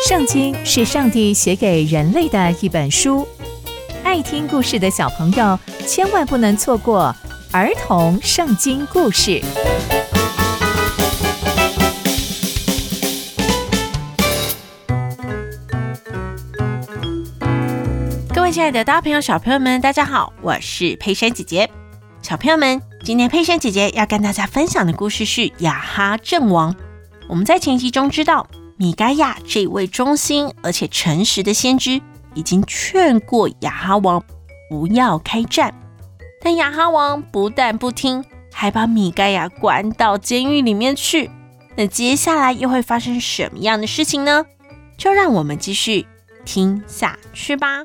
圣经是上帝写给人类的一本书，爱听故事的小朋友千万不能错过儿童圣经故事。 各位亲爱的大朋友小朋友们，大家好，我是佩珊姐姐。小朋友们，今天佩珊姐姐要跟大家分享的故事是亚哈阵亡。我们在前集中知道，米该亚这位忠心而且诚实的先知已经劝过亚哈王不要开战，但亚哈王不但不听，还把米该亚关到监狱里面去。那接下来又会发生什么样的事情呢？就让我们继续听下去吧。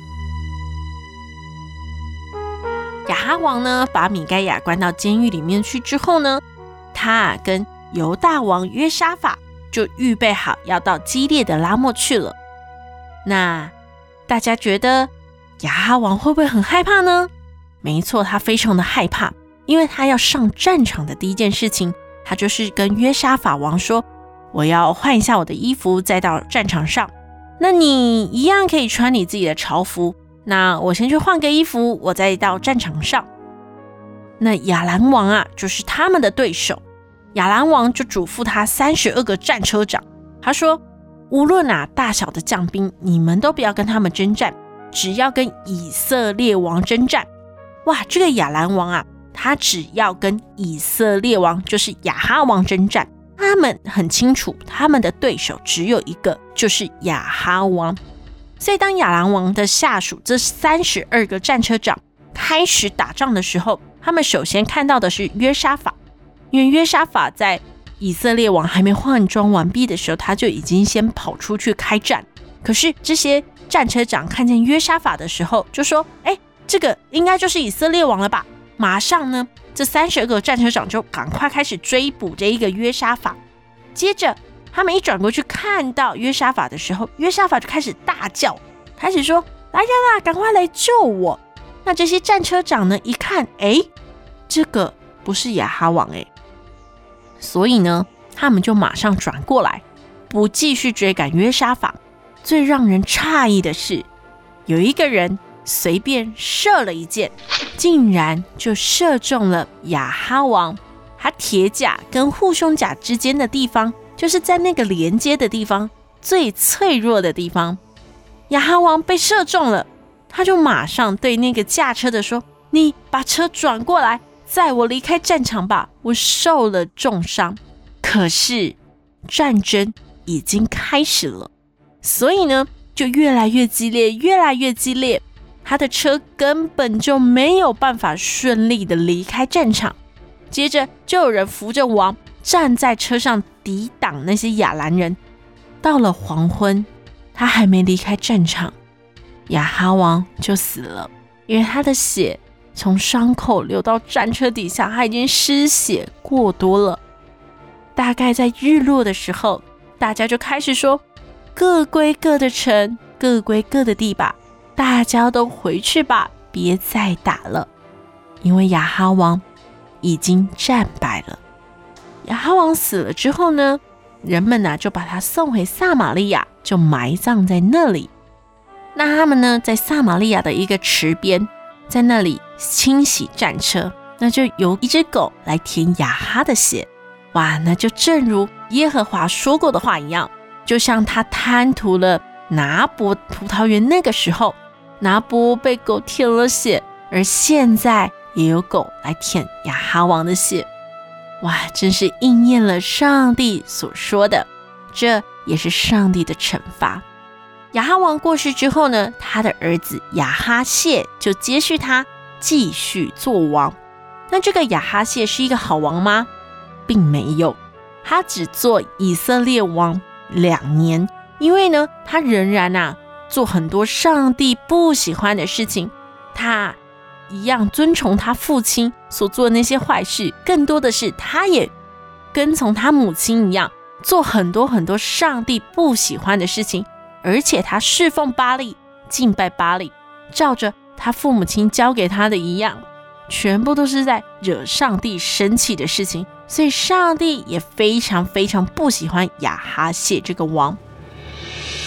亚哈王呢，把米该亚关到监狱里面去之后呢，他跟犹大王约沙法就预备好要到基列的拉末去了。那大家觉得亚哈王会不会很害怕呢？没错，他非常的害怕，因为他要上战场的第一件事情，他就是跟约沙法王说，我要换一下我的衣服再到战场上，那你一样可以穿你自己的朝服，那我先去换个衣服，我再到战场上。那亚兰王啊，就是他们的对手。亚兰王就嘱咐他32个战车长，他说无论大小的将兵，你们都不要跟他们征战，只要跟以色列王征战。哇，这个亚兰王啊，他只要跟以色列王，就是亚哈王征战，他们很清楚他们的对手只有一个，就是亚哈王。所以当亚兰王的下属这32个战车长开始打仗的时候，他们首先看到的是约沙法，因为约沙法在以色列王还没换装完毕的时候，他就已经先跑出去开战。可是这些战车长看见约沙法的时候就说，这个应该就是以色列王了吧。马上呢，这32个战车长就赶快开始追捕这一个约沙法。接着他们一转过去看到约沙法的时候，约沙法就开始大叫，开始说，来人啊，赶快来救我。那这些战车长呢，一看，这个不是亚哈王所以呢，他们就马上转过来，不继续追赶约沙法。最让人诧异的是，有一个人随便射了一箭，竟然就射中了亚哈王。他铁甲跟护胸甲之间的地方，就是在那个连接的地方最脆弱的地方。亚哈王被射中了，他就马上对那个驾车的说，你把车转过来，载我离开战场吧，我受了重伤。可是战争已经开始了，所以呢，就越来越激烈，越来越激烈。他的车根本就没有办法顺利的离开战场。接着就有人扶着王站在车上抵挡那些亚兰人。到了黄昏，他还没离开战场，亚哈王就死了，因为他的血从伤口流到战车底下，他已经失血过多了。大概在日落的时候，大家就开始说，各归各的城，各归各的地吧，大家都回去吧，别再打了。因为亚哈王已经战败了。亚哈王死了之后呢，人们就把他送回撒玛利亚，就埋葬在那里。那他们呢，在撒玛利亚的一个池边，在那里清洗战车，那就由一只狗来舔亚哈的血。哇，那就正如耶和华说过的话一样，就像他贪图了拿伯葡萄园那个时候，拿伯被狗舔了血，而现在也有狗来舔亚哈王的血。哇，真是应验了上帝所说的，这也是上帝的惩罚。亚哈王过世之后呢，他的儿子亚哈谢就接续他继续做王。那这个亚哈谢是一个好王吗？并没有，他只做以色列王2年，因为呢，他仍然做很多上帝不喜欢的事情。他一样遵从他父亲所做的那些坏事，更多的是他也跟从他母亲一样，做很多很多上帝不喜欢的事情。而且他侍奉巴力，敬拜巴力，照着他父母亲教给他的一样，全部都是在惹上帝生气的事情。所以上帝也非常非常不喜欢亚哈谢这个王。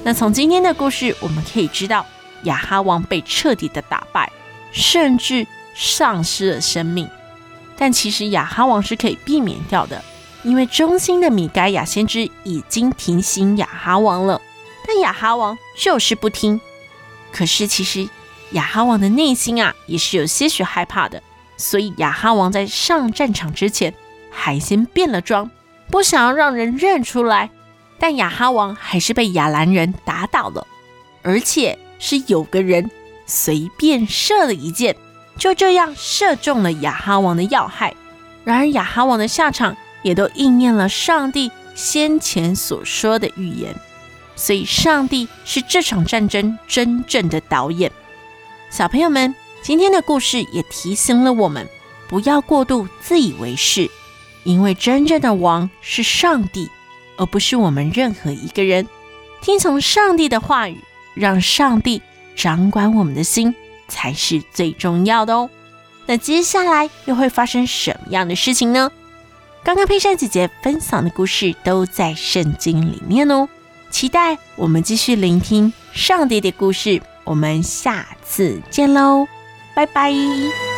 那从今天的故事，我们可以知道亚哈王被彻底的打败，甚至丧失了生命。但其实亚哈王是可以避免掉的，因为忠心的米该亚先知已经提醒亚哈王了，但亚哈王就是不听。可是其实亚哈王的内心也是有些许害怕的，所以亚哈王在上战场之前还先变了装，不想要让人认出来。但亚哈王还是被亚兰人打倒了，而且是有个人随便射了一箭，就这样射中了亚哈王的要害。然而亚哈王的下场也都应验了上帝先前所说的预言，所以上帝是这场战争真正的导演。小朋友们，今天的故事也提醒了我们，不要过度自以为是，因为真正的王是上帝，而不是我们任何一个人。听从上帝的话语，让上帝掌管我们的心，才是最重要的哦。那接下来又会发生什么样的事情呢？刚刚佩珊姐姐分享的故事都在圣经里面哦，期待我们继续聆听上帝的故事。我们下次见喽，拜拜。